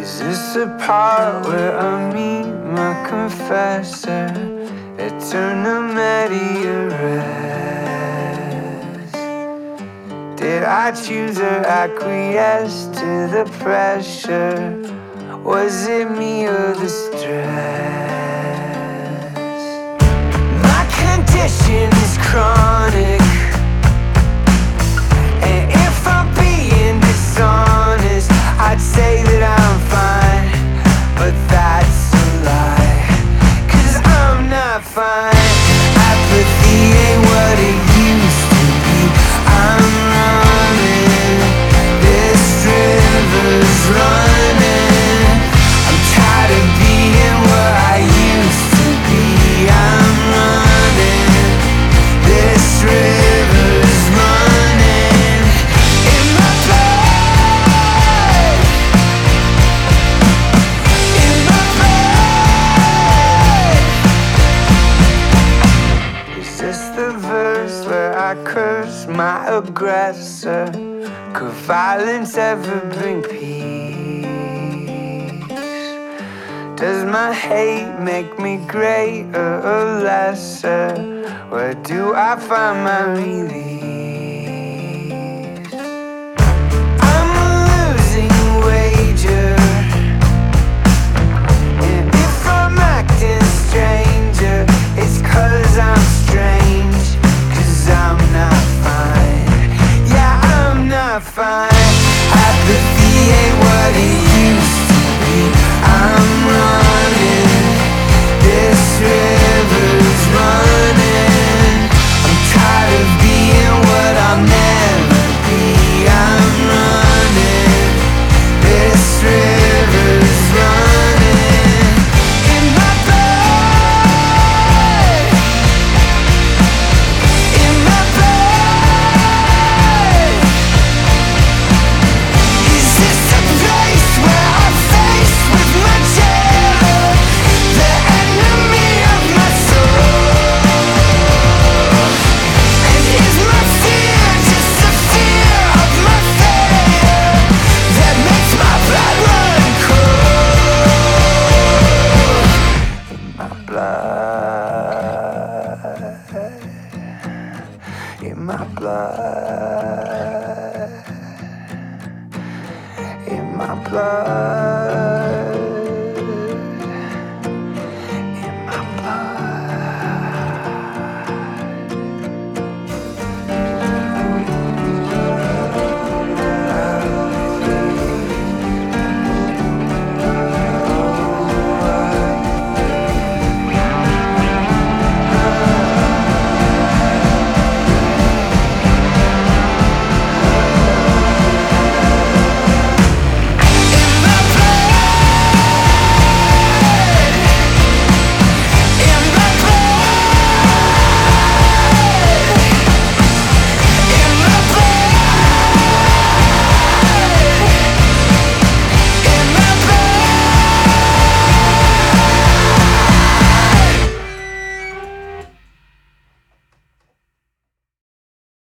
Is this the part where I meet my confessor? Eternity arrest. Did I choose or acquiesce to the pressure? Was it me or the stress? My condition is chronic, and if I'm being dishonest, I'd say that I'm fine, but that's a lie, 'cause I'm not fine. Apathy ain't what it used to be. I'm running, this river's running. I'm tired of being where I used to be. I'm running, this river's running in my blood, in my blood. Is this the verse where I curse my aggressor? Could violence ever bring peace? Does my hate make me greater or lesser? Where do I find my release? I'm a losing wager, and if I'm acting stranger, it's 'cause I'm strange, 'cause I'm not fine. Yeah, I'm not fine. Apathy ain't what it used to be. I'm running, this river's running. I'm tired of being what I'll never be. I'm running, this river's running in my blood, in my blood. Is this a place where I'm faced with my jailer, the enemy of my soul? And is my fear just the fear of my failure that makes my blood run cold? In my blood, in my blood, in my blood.